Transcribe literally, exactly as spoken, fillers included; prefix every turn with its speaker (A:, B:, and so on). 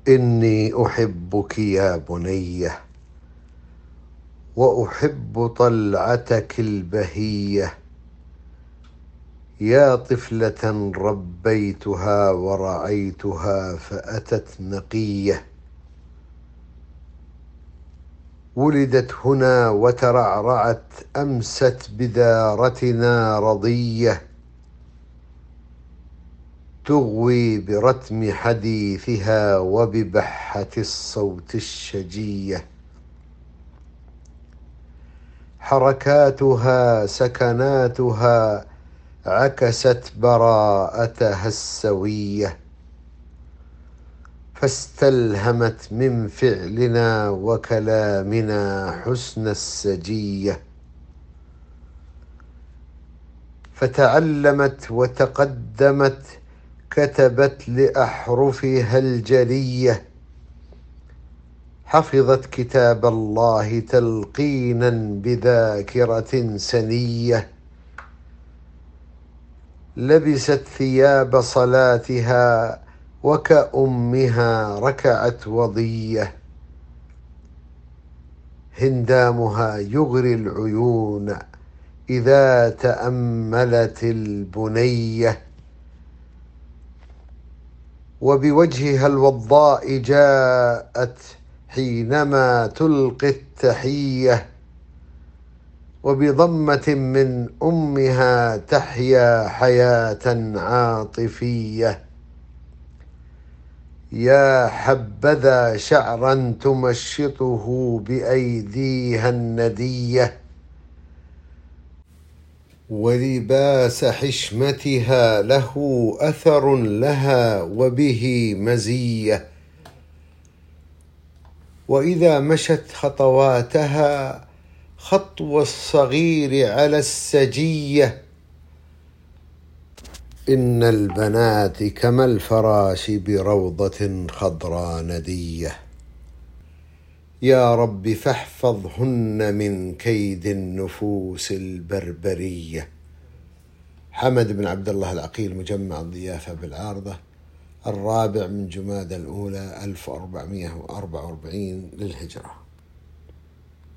A: إني أحبك يا بنية، وأحب طلعتك البهية، يا طفلة ربيتها ورعيتها فأتت نقية، ولدت هنا وترعرعت أمست بدارتنا رضية، تغوي برتم حديثها وببحة الصوت الشجية، حركاتها سكناتها عكست براءتها السوية، فاستلهمت من فعلنا وكلامنا حسن السجية، فتعلمت وتقدمت كتبت لأحرفها الجلية، حفظت كتاب الله تلقينا بذاكرة سنية، لبست ثياب صلاتها وكأمها ركعت وضية، هندامها يغري العيون إذا تأملت البنية، وبوجهها الوضاء جاءت حينما تلقي التحية، وبضمة من أمها تحيا حياة عاطفية، يا حبذا شعرا تمشطه بأيديها الندية، ولباس حشمتها له أثر لها وبه مزية، وإذا مشت خطواتها خطو الصغير على السجية، إن البنات كما الفراش بروضة خضراء ندية، يا رب فاحفظهن من كيد النفوس البربرية. حمد بن عبد الله العقيل، مجمع الضيافة بالعارضة، الرابع من جمادى الأولى ألف وأربعمائة وأربعة وأربعين للهجرة.